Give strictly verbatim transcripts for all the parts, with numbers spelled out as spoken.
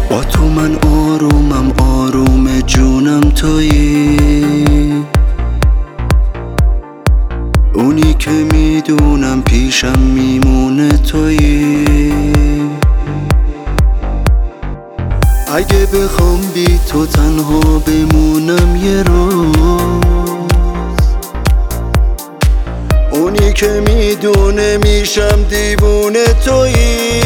با تو من آرومم، آروم جونم تویی، اونی که میدونم پیشم میمونه تویی. اگه بخوام بی تو تنها بمونم یه روز، اونی که میدونه میشم دیوونه تویی.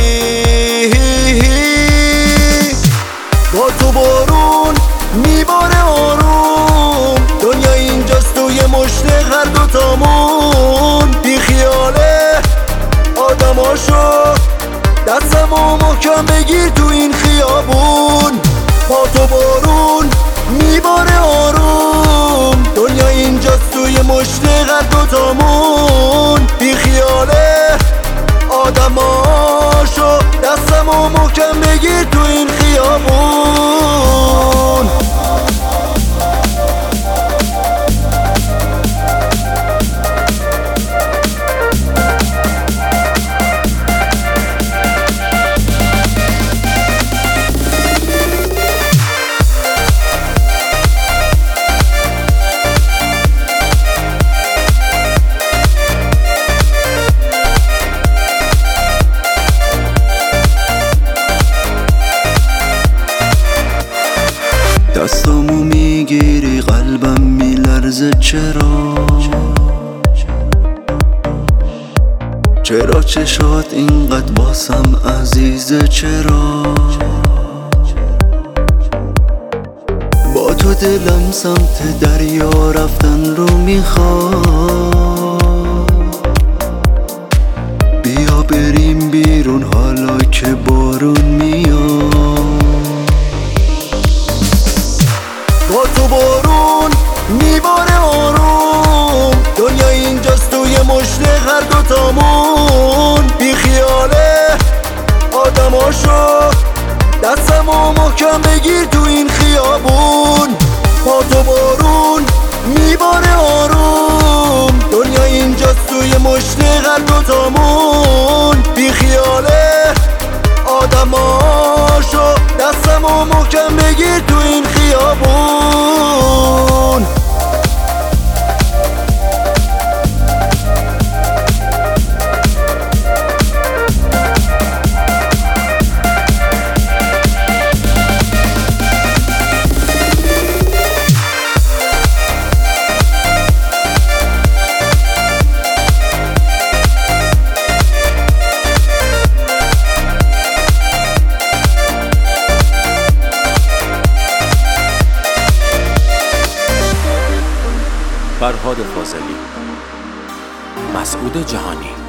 با تو بارون میباره آروم، دنیا اینجاست و یه مشت هر دوتامون. بی خیاله آدماشو دستمو محکم بگیر تو این خیابون. با تو بارون میباره آروم، دنیا اینجاست و یه مشت هر دوتامون. بی خیاله آدماشو دستمو محکم بگیر تو این خیابون. دستامو میگیری قلبم میلرزه، چرا؟ چرا چشات اینقدر واسم عزیزه، چرا؟ با تو دلم سمت دریا رفتن رو میخواد، بیا بریم بیرون حالا که بارون میاد. با تو بارون میباره آروم، دنیا اینجاست و یه مشت هر دوتامون. بی خیاله آدماشو دستمو محکم بگیر تو این خیابون. با تو بارون میباره آروم، دنیا اینجاست و یه مشت هر دوتامون. بی خیاله آدماشو دستمو محکم بگیر تو این خیابون. فرهاد فاضلی، مسعود جهانی.